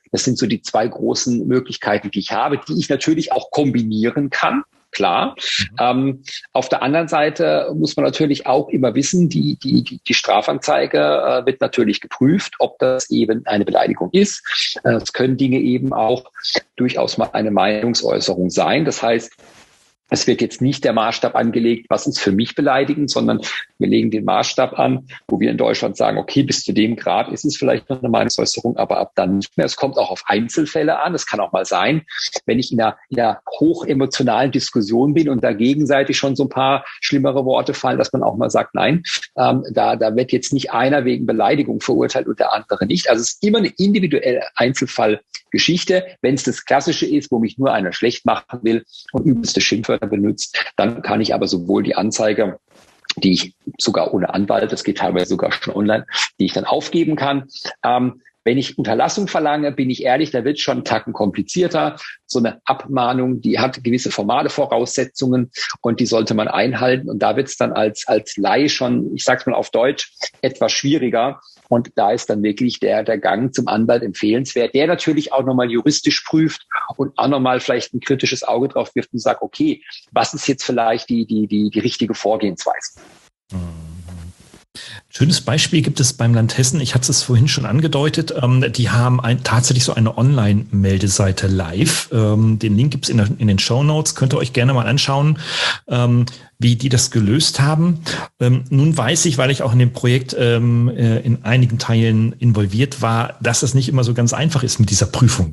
großen Möglichkeiten, die ich habe, die ich natürlich auch kombinieren kann. Klar. Auf der anderen Seite muss man natürlich auch immer wissen, die Strafanzeige wird natürlich geprüft, ob das eben eine Beleidigung ist. Es können Dinge eben auch durchaus mal eine Meinungsäußerung sein. Das heißt, es wird jetzt nicht der Maßstab angelegt, was ist für mich beleidigend, sondern wir legen den Maßstab an, wo wir in Deutschland sagen, okay, bis zu dem Grad ist es vielleicht noch eine Meinungsäußerung, aber ab dann nicht mehr. Es kommt auch auf Einzelfälle an. Es kann auch mal sein, wenn ich in einer hochemotionalen Diskussion bin und da gegenseitig schon so ein paar schlimmere Worte fallen, dass man auch mal sagt, nein, da wird jetzt nicht einer wegen Beleidigung verurteilt und der andere nicht. Also es ist immer eine individuelle Einzelfallgeschichte. Wenn es das Klassische ist, wo mich nur einer schlecht machen will und übelste Schimpfwörter benutzt, dann kann ich aber sowohl die Anzeige, die ich sogar ohne Anwalt, das geht teilweise sogar schon online, die ich dann aufgeben kann. Wenn ich Unterlassung verlange, bin ich ehrlich, da wird es schon einen Tacken komplizierter. So eine Abmahnung, die hat gewisse formale Voraussetzungen und die sollte man einhalten. Und da wird es dann als Laie schon, ich sag's mal auf Deutsch, etwas schwieriger. Und da ist dann wirklich der Gang zum Anwalt empfehlenswert, der natürlich auch nochmal juristisch prüft und auch nochmal vielleicht ein kritisches Auge drauf wirft und sagt, okay, was ist jetzt vielleicht die richtige Vorgehensweise? Schönes Beispiel gibt es beim Land Hessen. Ich hatte es vorhin schon angedeutet. Die haben tatsächlich so eine Online-Meldeseite live. Den Link gibt es in den Shownotes. Könnt ihr euch gerne mal anschauen, wie die das gelöst haben. Nun weiß ich, weil ich auch in dem Projekt in einigen Teilen involviert war, dass es nicht immer so ganz einfach ist mit dieser Prüfung.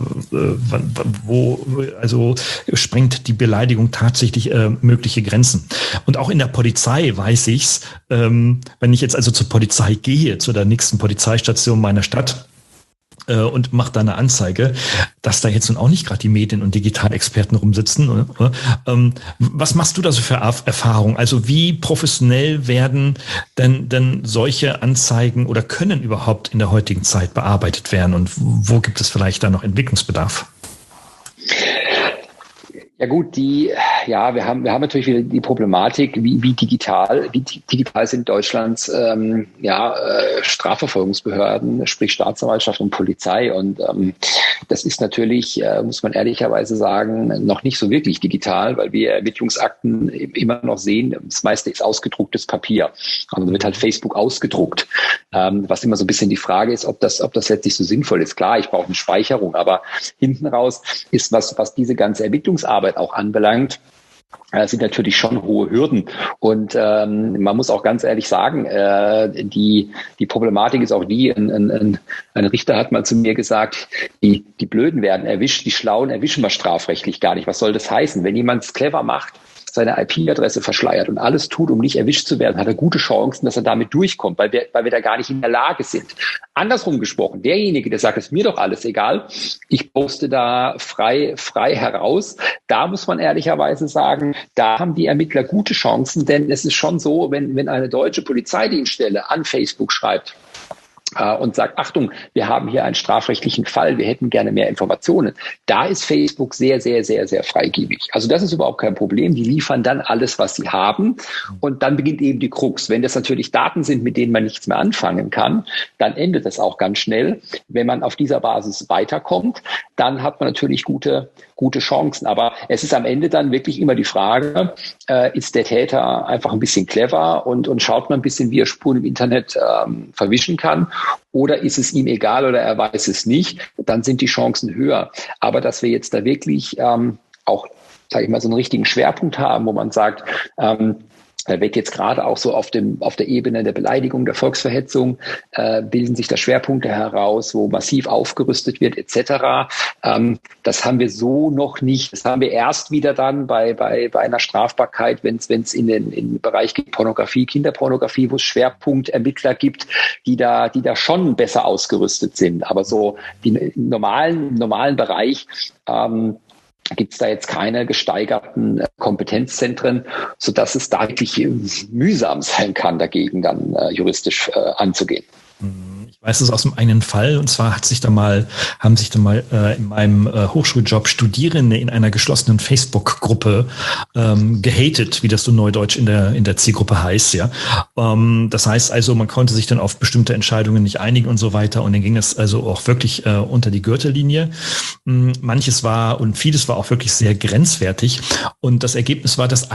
Also sprengt die Beleidigung tatsächlich mögliche Grenzen. Und auch in der Polizei weiß ich's, wenn ich jetzt also zur Polizei gehe, zu der nächsten Polizeistation meiner Stadt, und macht da eine Anzeige, dass da jetzt nun auch nicht gerade die Medien- und Digitalexperten rumsitzen. Was machst du da so für Erfahrungen? Also wie professionell werden denn solche Anzeigen oder können überhaupt in der heutigen Zeit bearbeitet werden und wo gibt es vielleicht da noch Entwicklungsbedarf? Ja gut, wir haben natürlich wieder die Problematik, wie digital sind Deutschlands Strafverfolgungsbehörden, sprich Staatsanwaltschaft und Polizei. Und das ist natürlich, muss man ehrlicherweise sagen, noch nicht so wirklich digital, weil wir Ermittlungsakten immer noch sehen, das meiste ist ausgedrucktes Papier. Also wird halt Facebook ausgedruckt. Was immer so ein bisschen die Frage ist, ob das letztlich so sinnvoll ist. Klar, ich brauche eine Speicherung, aber hinten raus ist was diese ganze Ermittlungsarbeit auch anbelangt, sind natürlich schon hohe Hürden. Und man muss auch ganz ehrlich sagen, die Problematik ist auch die, ein Richter hat mal zu mir gesagt, die Blöden werden erwischt, die Schlauen erwischen wir strafrechtlich gar nicht. Was soll das heißen? Wenn jemand es clever macht, seine IP-Adresse verschleiert und alles tut, um nicht erwischt zu werden, hat er gute Chancen, dass er damit durchkommt, weil wir da gar nicht in der Lage sind. Andersrum gesprochen, derjenige, der sagt, es ist mir doch alles egal, ich poste da frei heraus, da muss man ehrlicherweise sagen, da haben die Ermittler gute Chancen, denn es ist schon so, wenn eine deutsche Polizeidienststelle an Facebook schreibt, und sagt, Achtung, wir haben hier einen strafrechtlichen Fall, wir hätten gerne mehr Informationen. Da ist Facebook sehr, sehr, sehr, sehr freigebig. Also das ist überhaupt kein Problem. Die liefern dann alles, was sie haben. Und dann beginnt eben die Krux. Wenn das natürlich Daten sind, mit denen man nichts mehr anfangen kann, dann endet das auch ganz schnell. Wenn man auf dieser Basis weiterkommt, dann hat man natürlich gute Chancen. Aber es ist am Ende dann wirklich immer die Frage, ist der Täter einfach ein bisschen clever und schaut man ein bisschen, wie er Spuren im Internet verwischen kann, oder ist es ihm egal oder er weiß es nicht, dann sind die Chancen höher. Aber dass wir jetzt da wirklich auch, sage ich mal, so einen richtigen Schwerpunkt haben, wo man sagt, da wird jetzt gerade auch so auf der Ebene der Beleidigung, der Volksverhetzung, bilden sich da Schwerpunkte heraus, wo massiv aufgerüstet wird, etc. Das haben wir so noch nicht. Das haben wir erst wieder dann bei einer Strafbarkeit, wenn es in den Bereich Pornografie, Kinderpornografie, wo es Schwerpunktermittler gibt, die da schon besser ausgerüstet sind. Aber so im normalen Bereich gibt es da jetzt keine gesteigerten Kompetenzzentren, sodass es da wirklich mühsam sein kann, dagegen dann juristisch anzugehen. Ich weiß es aus dem einen Fall, und zwar haben sich da mal in meinem Hochschuljob Studierende in einer geschlossenen Facebook-Gruppe gehatet, wie das so neudeutsch in der Zielgruppe heißt, ja. Das heißt also, man konnte sich dann auf bestimmte Entscheidungen nicht einigen und so weiter, und dann ging es also auch wirklich unter die Gürtellinie. Manches war und vieles war auch wirklich sehr grenzwertig, und das Ergebnis war, dass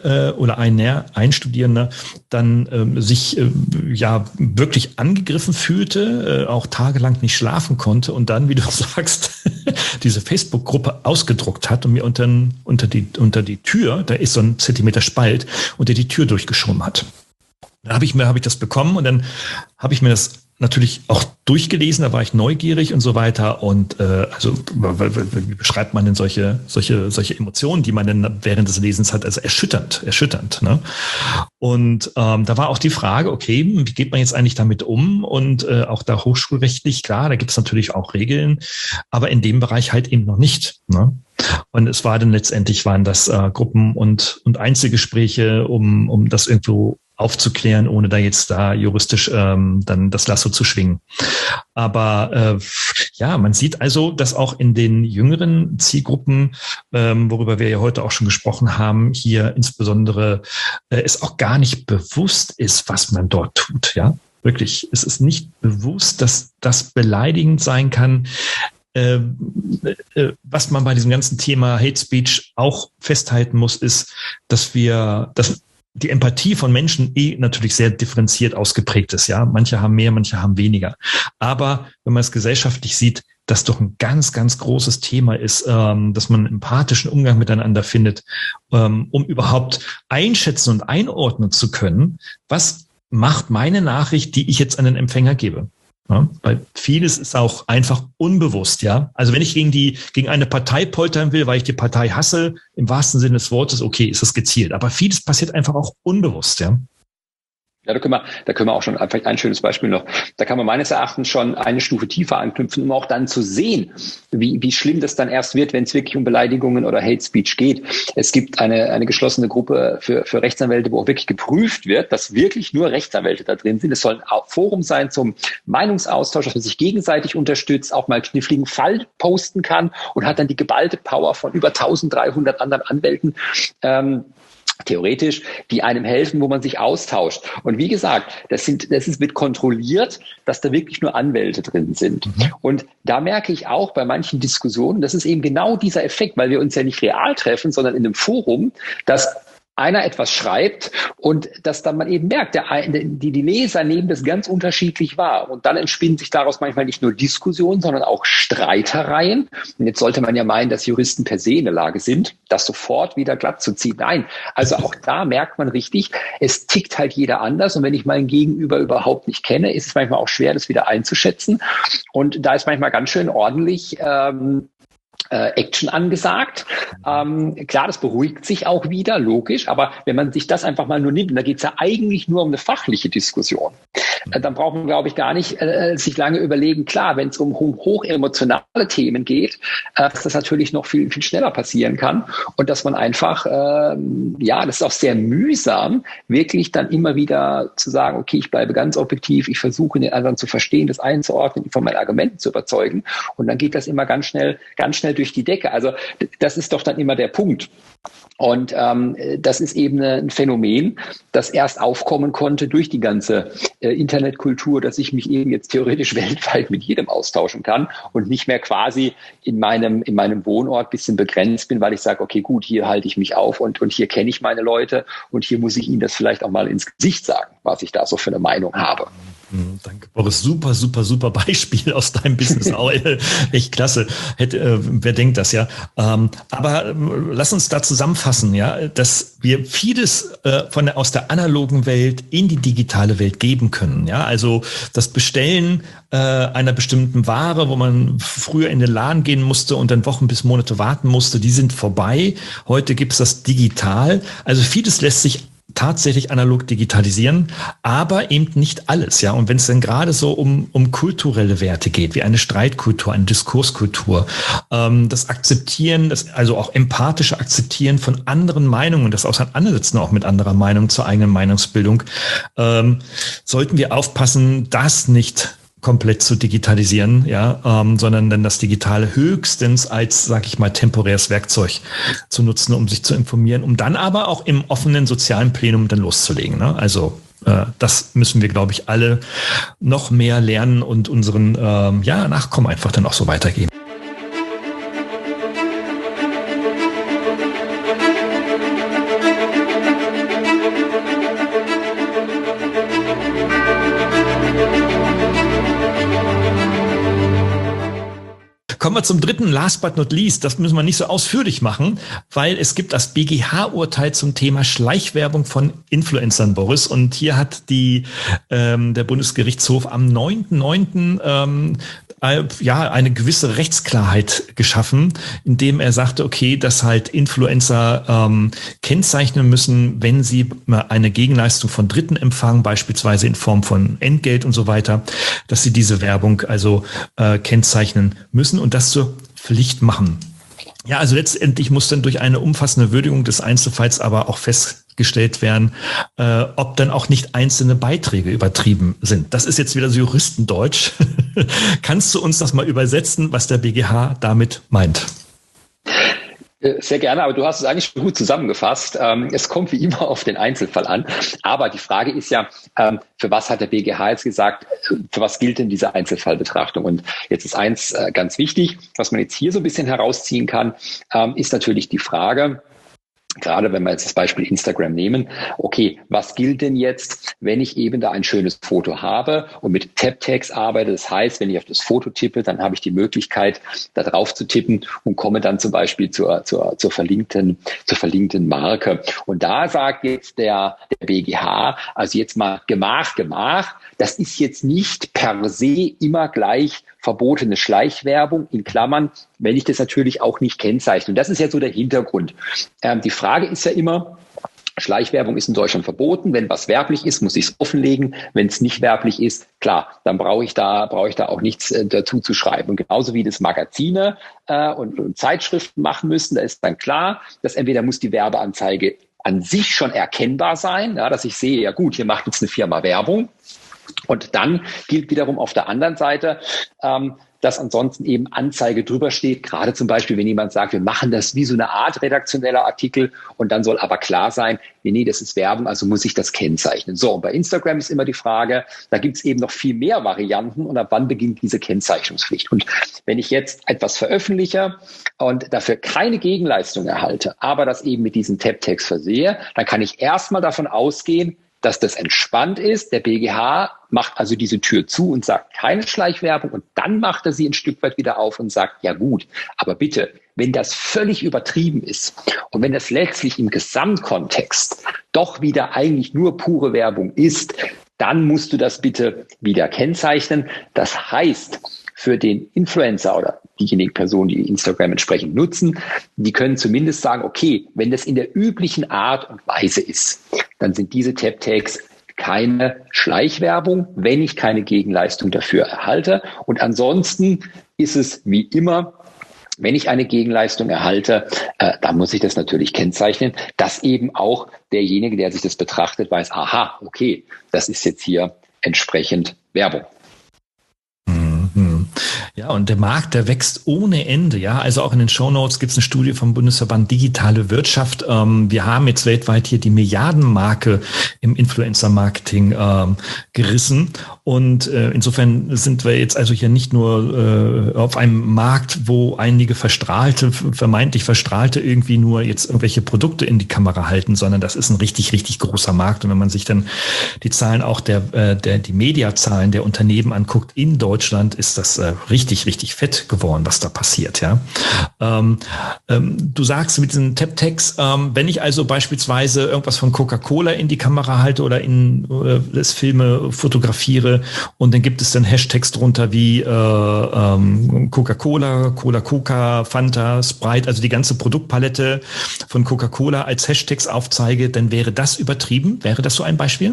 ein Studierender dann sich wirklich angegriffen fühlte, auch tagelang nicht schlafen konnte und dann, wie du sagst, diese Facebook-Gruppe ausgedruckt hat und mir unter die Tür, da ist so ein Zentimeter Spalt, unter die Tür durchgeschoben hat. Da habe ich das bekommen, und dann habe ich mir das natürlich auch durchgelesen, da war ich neugierig und so weiter, und wie beschreibt man denn solche Emotionen, die man denn während des Lesens hat? Also erschütternd, ne? Und da war auch die Frage, okay, wie geht man jetzt eigentlich damit um? Und auch da hochschulrechtlich, klar, da gibt es natürlich auch Regeln, aber in dem Bereich halt eben noch nicht, ne? Und es war dann letztendlich, waren das Gruppen- und Einzelgespräche, um das irgendwo aufzuklären, ohne da juristisch dann das Lasso zu schwingen. Aber man sieht also, dass auch in den jüngeren Zielgruppen, worüber wir ja heute auch schon gesprochen haben, hier insbesondere es auch gar nicht bewusst ist, was man dort tut. Ja, wirklich, es ist nicht bewusst, dass das beleidigend sein kann. Was man bei diesem ganzen Thema Hate Speech auch festhalten muss, ist, dass die Empathie von Menschen natürlich sehr differenziert ausgeprägt ist. Ja, manche haben mehr, manche haben weniger. Aber wenn man es gesellschaftlich sieht, das doch ein ganz, ganz großes Thema ist, dass man einen empathischen Umgang miteinander findet, um überhaupt einschätzen und einordnen zu können, was macht meine Nachricht, die ich jetzt an den Empfänger gebe. Ja, weil vieles ist auch einfach unbewusst, ja. Also wenn ich gegen eine Partei poltern will, weil ich die Partei hasse, im wahrsten Sinne des Wortes, okay, ist das gezielt. Aber vieles passiert einfach auch unbewusst, ja. Ja, da können wir auch schon vielleicht ein schönes Beispiel noch. Da kann man meines Erachtens schon eine Stufe tiefer anknüpfen, um auch dann zu sehen, wie schlimm das dann erst wird, wenn es wirklich um Beleidigungen oder Hate Speech geht. Es gibt eine geschlossene Gruppe für Rechtsanwälte, wo auch wirklich geprüft wird, dass wirklich nur Rechtsanwälte da drin sind. Es soll ein Forum sein zum Meinungsaustausch, dass man sich gegenseitig unterstützt, auch mal kniffligen Fall posten kann und hat dann die geballte Power von über 1300 anderen Anwälten, theoretisch, die einem helfen, wo man sich austauscht. Und wie gesagt, wird kontrolliert, dass da wirklich nur Anwälte drin sind. Und da merke ich auch bei manchen Diskussionen, das ist eben genau dieser Effekt, weil wir uns ja nicht real treffen, sondern in einem Forum, dass einer etwas schreibt und dass dann man eben merkt, die Leser nehmen das ganz unterschiedlich wahr. Und dann entspinnen sich daraus manchmal nicht nur Diskussionen, sondern auch Streitereien. Und jetzt sollte man ja meinen, dass Juristen per se in der Lage sind, das sofort wieder glatt zu ziehen. Nein, also auch da merkt man richtig, es tickt halt jeder anders. Und wenn ich mein Gegenüber überhaupt nicht kenne, ist es manchmal auch schwer, das wieder einzuschätzen. Und da ist manchmal ganz schön ordentlich Action angesagt. Klar, das beruhigt sich auch wieder, logisch, aber wenn man sich das einfach mal nur nimmt, und da geht es ja eigentlich nur um eine fachliche Diskussion, dann braucht man, glaube ich, gar nicht sich lange überlegen. Klar, wenn es um hochemotionale Themen geht, dass das natürlich noch viel, viel schneller passieren kann und dass man einfach, das ist auch sehr mühsam, wirklich dann immer wieder zu sagen, okay, ich bleibe ganz objektiv, ich versuche den anderen zu verstehen, das einzuordnen, von meinen Argumenten zu überzeugen und dann geht das immer ganz schnell durch die Decke. Also das ist doch dann immer der Punkt. Und das ist eben ein Phänomen, das erst aufkommen konnte durch die ganze Internetkultur, dass ich mich eben jetzt theoretisch weltweit mit jedem austauschen kann und nicht mehr quasi in meinem Wohnort ein bisschen begrenzt bin, weil ich sage, okay, gut, hier halte ich mich auf und hier kenne ich meine Leute und hier muss ich ihnen das vielleicht auch mal ins Gesicht sagen, was ich da so für eine Meinung habe. Danke, Boris. Super Beispiel aus deinem Business. Echt klasse. Wer denkt das, ja? Aber lass uns da zusammenfassen, ja, dass wir vieles aus der analogen Welt in die digitale Welt geben können. Ja, also das Bestellen einer bestimmten Ware, wo man früher in den Laden gehen musste und dann Wochen bis Monate warten musste, die sind vorbei. Heute gibt's das digital. Also vieles lässt sich tatsächlich analog digitalisieren, aber eben nicht alles, ja. Und wenn es dann gerade so um kulturelle Werte geht, wie eine Streitkultur, eine Diskurskultur, das Akzeptieren, also auch empathische Akzeptieren von anderen Meinungen, das Auseinandersetzen auch mit anderer Meinung zur eigenen Meinungsbildung, sollten wir aufpassen, das nicht komplett zu digitalisieren, ja, sondern dann das Digitale höchstens als, sag ich mal, temporäres Werkzeug zu nutzen, um sich zu informieren, um dann aber auch im offenen sozialen Plenum dann loszulegen. Ne? Also das müssen wir, glaube ich, alle noch mehr lernen und unseren Nachkommen einfach dann auch so weitergeben. Kommen wir zum dritten, last but not least. Das müssen wir nicht so ausführlich machen, weil es gibt das BGH-Urteil zum Thema Schleichwerbung von Influencern, Boris. Und hier hat der Bundesgerichtshof am 9.9. Eine gewisse Rechtsklarheit geschaffen, indem er sagte, okay, dass halt Influencer kennzeichnen müssen, wenn sie eine Gegenleistung von Dritten empfangen, beispielsweise in Form von Entgelt und so weiter, dass sie diese Werbung also kennzeichnen müssen und das zur Pflicht machen. Ja, also letztendlich muss dann durch eine umfassende Würdigung des Einzelfalls aber auch festgestellt werden, ob dann auch nicht einzelne Beiträge übertrieben sind. Das ist jetzt wieder so Juristendeutsch. Kannst du uns das mal übersetzen, was der BGH damit meint? Sehr gerne, aber du hast es eigentlich schon gut zusammengefasst. Es kommt wie immer auf den Einzelfall an. Aber die Frage ist ja, für was hat der BGH jetzt gesagt, für was gilt denn diese Einzelfallbetrachtung? Und jetzt ist eins ganz wichtig, was man jetzt hier so ein bisschen herausziehen kann, ist natürlich die Frage, gerade wenn wir jetzt das Beispiel Instagram nehmen, okay, was gilt denn jetzt, wenn ich eben da ein schönes Foto habe und mit Tap-Tags arbeite? Das heißt, wenn ich auf das Foto tippe, dann habe ich die Möglichkeit, da drauf zu tippen und komme dann zum Beispiel zur verlinkten Marke. Und da sagt jetzt der BGH, also jetzt mal Gemach, das ist jetzt nicht per se immer gleich verbotene Schleichwerbung, in Klammern, wenn ich das natürlich auch nicht kennzeichne. Und das ist ja so der Hintergrund. Die Frage ist ja immer, Schleichwerbung ist in Deutschland verboten. Wenn was werblich ist, muss ich es offenlegen. Wenn es nicht werblich ist, klar, dann brauche ich da auch nichts dazu zu schreiben. Und genauso wie das Magazine und Zeitschriften machen müssen, da ist dann klar, dass entweder muss die Werbeanzeige an sich schon erkennbar sein, ja, dass ich sehe, ja gut, hier macht jetzt eine Firma Werbung. Und dann gilt wiederum auf der anderen Seite, dass ansonsten eben Anzeige drüber steht, gerade zum Beispiel, wenn jemand sagt, wir machen das wie so eine Art redaktioneller Artikel und dann soll aber klar sein, nee, das ist Werbung, also muss ich das kennzeichnen. So, und bei Instagram ist immer die Frage, da gibt es eben noch viel mehr Varianten und ab wann beginnt diese Kennzeichnungspflicht. Und wenn ich jetzt etwas veröffentliche und dafür keine Gegenleistung erhalte, aber das eben mit diesen Tab-Tags versehe, dann kann ich erstmal davon ausgehen, dass das entspannt ist. Der BGH macht also diese Tür zu und sagt keine Schleichwerbung und dann macht er sie ein Stück weit wieder auf und sagt, ja gut, aber bitte, wenn das völlig übertrieben ist und wenn das letztlich im Gesamtkontext doch wieder eigentlich nur pure Werbung ist, dann musst du das bitte wieder kennzeichnen. Das heißt, für den Influencer oder diejenigen Personen, die Instagram entsprechend nutzen, die können zumindest sagen, okay, wenn das in der üblichen Art und Weise ist, dann sind diese Tap-Tags keine Schleichwerbung, wenn ich keine Gegenleistung dafür erhalte. Und ansonsten ist es wie immer, wenn ich eine Gegenleistung erhalte, dann muss ich das natürlich kennzeichnen, dass eben auch derjenige, der sich das betrachtet, weiß, aha, okay, das ist jetzt hier entsprechend Werbung. Ja, und der Markt, der wächst ohne Ende. Ja, also auch in den Shownotes gibt es eine Studie vom Bundesverband Digitale Wirtschaft. Wir haben jetzt weltweit hier die Milliardenmarke im Influencer-Marketing gerissen. Und insofern sind wir jetzt also hier nicht nur auf einem Markt, wo einige vermeintlich Verstrahlte irgendwie nur jetzt irgendwelche Produkte in die Kamera halten, sondern das ist ein richtig, richtig großer Markt. Und wenn man sich dann die Zahlen auch die Mediazahlen der Unternehmen anguckt in Deutschland, ist das richtig, richtig fett geworden, was da passiert, ja. Du sagst mit diesen Tap-Tags, wenn ich also beispielsweise irgendwas von Coca-Cola in die Kamera halte oder das Filme fotografiere und dann gibt es dann Hashtags drunter wie Coca-Cola, Coca, Fanta, Sprite, also die ganze Produktpalette von Coca-Cola als Hashtags aufzeige, dann wäre das übertrieben? Wäre das so ein Beispiel?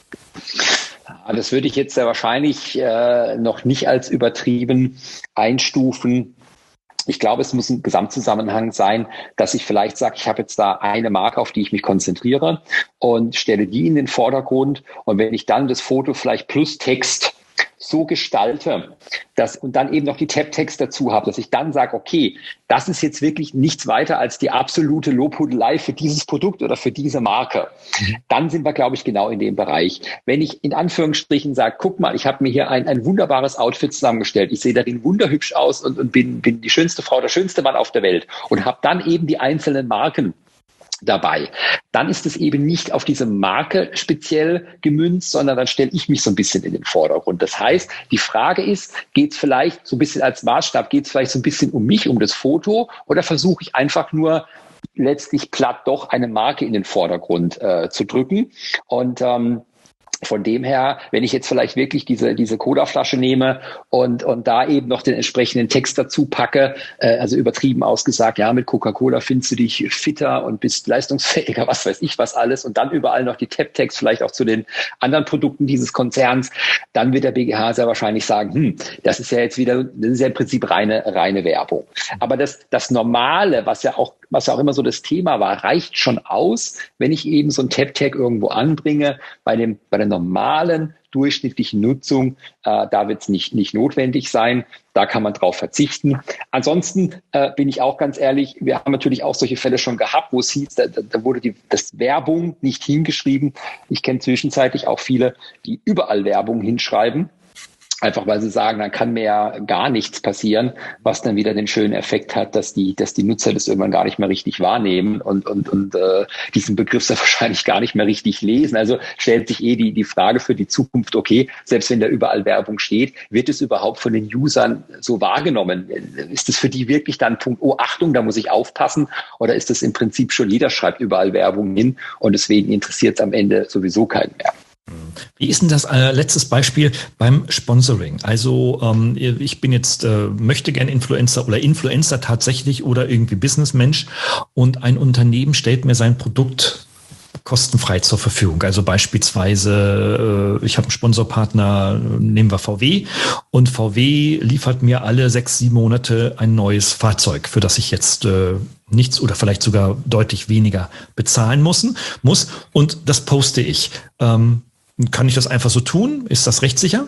Das würde ich jetzt sehr wahrscheinlich noch nicht als übertrieben einstufen. Ich glaube, es muss ein Gesamtzusammenhang sein, dass ich vielleicht sage, ich habe jetzt da eine Marke, auf die ich mich konzentriere und stelle die in den Vordergrund. Und wenn ich dann das Foto vielleicht plus Text so gestalte, und dann eben noch die Tap-Tags dazu habe, dass ich dann sage, okay, das ist jetzt wirklich nichts weiter als die absolute Lobhudelei für dieses Produkt oder für diese Marke. Dann sind wir, glaube ich, genau in dem Bereich. Wenn ich in Anführungsstrichen sage, guck mal, ich habe mir hier ein wunderbares Outfit zusammengestellt, ich sehe darin wunderhübsch aus und bin die schönste Frau, der schönste Mann auf der Welt und habe dann eben die einzelnen Marken dabei, dann ist es eben nicht auf diese Marke speziell gemünzt, sondern dann stelle ich mich so ein bisschen in den Vordergrund. Das heißt, die Frage ist, geht es vielleicht so ein bisschen als Maßstab, geht es vielleicht so ein bisschen um mich, um das Foto, oder versuche ich einfach nur letztlich platt doch eine Marke in den Vordergrund zu drücken? Und von dem her, wenn ich jetzt vielleicht wirklich diese Cola-Flasche nehme und da eben noch den entsprechenden Text dazu packe, also übertrieben ausgesagt, ja, mit Coca-Cola findest du dich fitter und bist leistungsfähiger, was weiß ich was alles, und dann überall noch die Tap-Tags vielleicht auch zu den anderen Produkten dieses Konzerns, dann wird der BGH sehr wahrscheinlich sagen, das ist ja jetzt wieder, das ist ja im Prinzip reine Werbung. Aber das Normale, was ja auch immer so das Thema war, reicht schon aus, wenn ich eben so ein Tap-Tag irgendwo anbringe. Bei der normalen durchschnittlichen Nutzung, da wird es nicht notwendig sein. Da kann man drauf verzichten. Ansonsten bin ich auch ganz ehrlich, wir haben natürlich auch solche Fälle schon gehabt, wo es hieß, da wurde das Werbung nicht hingeschrieben. Ich kenne zwischenzeitlich auch viele, die überall Werbung hinschreiben. Einfach weil sie sagen, dann kann mir ja gar nichts passieren, was dann wieder den schönen Effekt hat, dass die Nutzer das irgendwann gar nicht mehr richtig wahrnehmen und diesen Begriff sehr wahrscheinlich gar nicht mehr richtig lesen. Also stellt sich die Frage für die Zukunft, okay, selbst wenn da überall Werbung steht, wird es überhaupt von den Usern so wahrgenommen? Ist es für die wirklich dann Punkt, oh Achtung, da muss ich aufpassen? Oder ist das im Prinzip schon, jeder schreibt überall Werbung hin und deswegen interessiert es am Ende sowieso keinen mehr? Wie ist denn das letztes Beispiel beim Sponsoring? Also ich bin jetzt möchte gern Influencer oder Influencer tatsächlich oder irgendwie Businessmensch und ein Unternehmen stellt mir sein Produkt kostenfrei zur Verfügung. Also beispielsweise, ich habe einen Sponsorpartner, nehmen wir VW, und VW liefert mir alle 6-7 Monate ein neues Fahrzeug, für das ich jetzt nichts oder vielleicht sogar deutlich weniger bezahlen muss. Und das poste ich. Kann ich das einfach so tun? Ist das rechtssicher?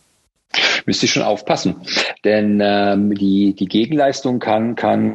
Müsste ich schon aufpassen, denn die Gegenleistung kann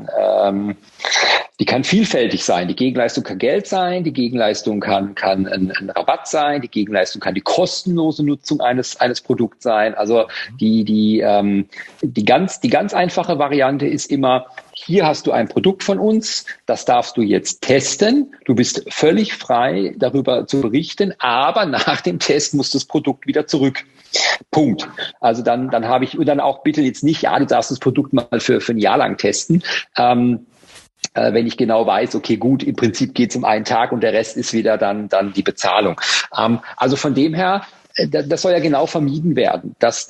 vielfältig sein. Die Gegenleistung kann Geld sein, die Gegenleistung kann ein Rabatt sein, die Gegenleistung kann die kostenlose Nutzung eines Produkts sein. Also die ganz einfache Variante ist immer: Hier hast du ein Produkt von uns, das darfst du jetzt testen. Du bist völlig frei, darüber zu berichten, aber nach dem Test muss das Produkt wieder zurück. Punkt. Also dann habe ich dann auch bitte jetzt nicht, ja, du darfst das Produkt mal für ein Jahr lang testen. Wenn ich genau weiß, okay, gut, im Prinzip geht es um einen Tag und der Rest ist wieder dann die Bezahlung. Also von dem her, das soll ja genau vermieden werden, dass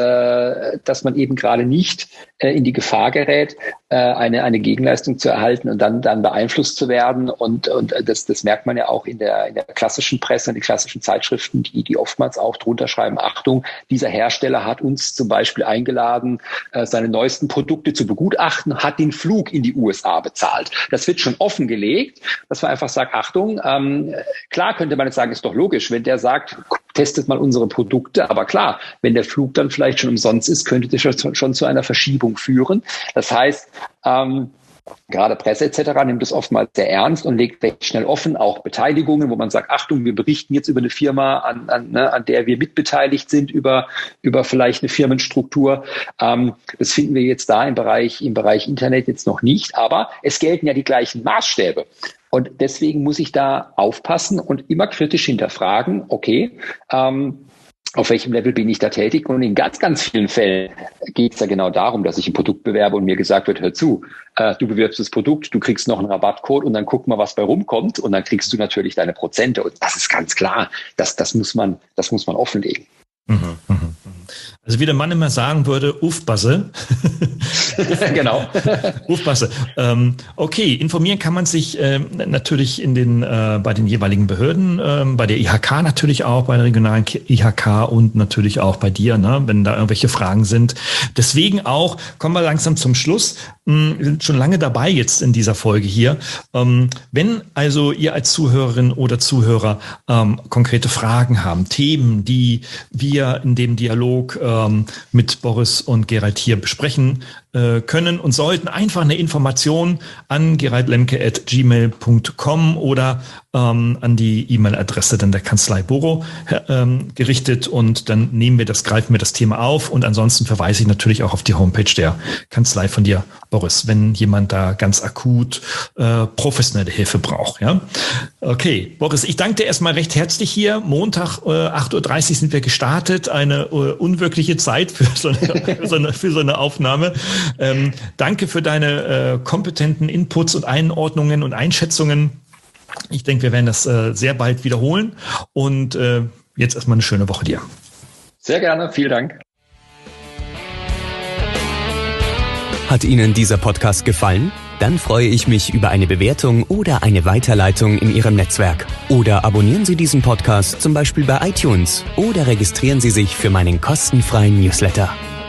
man eben gerade nicht in die Gefahr gerät, eine Gegenleistung zu erhalten und dann beeinflusst zu werden. Und das merkt man ja auch in der klassischen Presse, in den klassischen Zeitschriften, die oftmals auch drunter schreiben, Achtung, dieser Hersteller hat uns zum Beispiel eingeladen, seine neuesten Produkte zu begutachten, hat den Flug in die USA bezahlt. Das wird schon offengelegt, dass man einfach sagt, Achtung, klar könnte man jetzt sagen, ist doch logisch, wenn der sagt, testet mal unsere Produkte, aber klar, wenn der Flug dann vielleicht schon umsonst ist, könnte das schon zu einer Verschiebung führen. Das heißt, gerade Presse etc. nimmt es oftmals sehr ernst und legt recht schnell offen, auch Beteiligungen, wo man sagt, Achtung, wir berichten jetzt über eine Firma, an der wir mitbeteiligt sind, über vielleicht eine Firmenstruktur. Das finden wir jetzt da im Bereich Internet jetzt noch nicht, aber es gelten ja die gleichen Maßstäbe. Und deswegen muss ich da aufpassen und immer kritisch hinterfragen, okay, auf welchem Level bin ich da tätig? Und in ganz, ganz vielen Fällen geht es ja genau darum, dass ich ein Produkt bewerbe und mir gesagt wird, hör zu, du bewirbst das Produkt, du kriegst noch einen Rabattcode und dann guck mal, was bei rumkommt und dann kriegst du natürlich deine Prozente. Und das ist ganz klar, das muss man offenlegen. Also wie der Mann immer sagen würde, Ufbasse. Genau. Ufbasse. Okay, informieren kann man sich natürlich bei den jeweiligen Behörden, bei der IHK natürlich auch, bei der regionalen IHK und natürlich auch bei dir, ne, wenn da irgendwelche Fragen sind. Deswegen auch, kommen wir langsam zum Schluss. Wir sind schon lange dabei jetzt in dieser Folge hier. Wenn also ihr als Zuhörerin oder Zuhörer konkrete Fragen haben, Themen, die wir in dem Dialog mit Boris und Gerald hier besprechen können und sollten, einfach eine Information an geraldlemke@gmail.com oder an die E-Mail-Adresse dann der Kanzlei Boro gerichtet und dann greifen wir das Thema auf und ansonsten verweise ich natürlich auch auf die Homepage der Kanzlei von dir, Boris, wenn jemand da ganz akut professionelle Hilfe braucht. Ja? Okay, Boris, ich danke dir erstmal recht herzlich hier. Montag 8.30 Uhr sind wir gestartet, eine unwirkliche Zeit für so eine Aufnahme. Danke für deine kompetenten Inputs und Einordnungen und Einschätzungen. Ich denke, wir werden das sehr bald wiederholen und jetzt erstmal eine schöne Woche dir. Sehr gerne, vielen Dank. Hat Ihnen dieser Podcast gefallen? Dann freue ich mich über eine Bewertung oder eine Weiterleitung in Ihrem Netzwerk. Oder abonnieren Sie diesen Podcast zum Beispiel bei iTunes oder registrieren Sie sich für meinen kostenfreien Newsletter.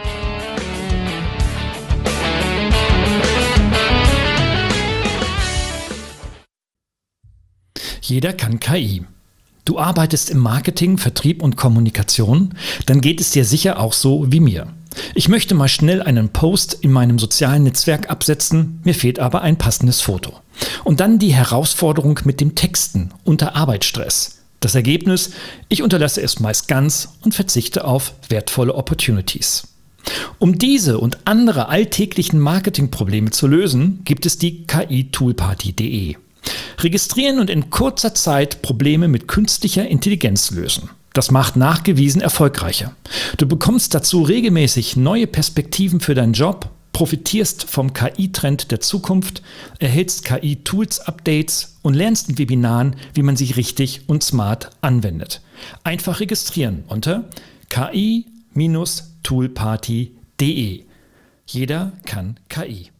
Jeder kann KI. Du arbeitest im Marketing, Vertrieb und Kommunikation, dann geht es dir sicher auch so wie mir. Ich möchte mal schnell einen Post in meinem sozialen Netzwerk absetzen, mir fehlt aber ein passendes Foto. Und dann die Herausforderung mit dem Texten unter Arbeitsstress. Das Ergebnis, ich unterlasse es meist ganz und verzichte auf wertvolle Opportunities. Um diese und andere alltäglichen Marketingprobleme zu lösen, gibt es die KI-Toolparty.de. Registrieren und in kurzer Zeit Probleme mit künstlicher Intelligenz lösen. Das macht nachgewiesen erfolgreicher. Du bekommst dazu regelmäßig neue Perspektiven für deinen Job, profitierst vom KI-Trend der Zukunft, erhältst KI-Tools-Updates und lernst in Webinaren, wie man sie richtig und smart anwendet. Einfach registrieren unter ki-toolparty.de. Jeder kann KI.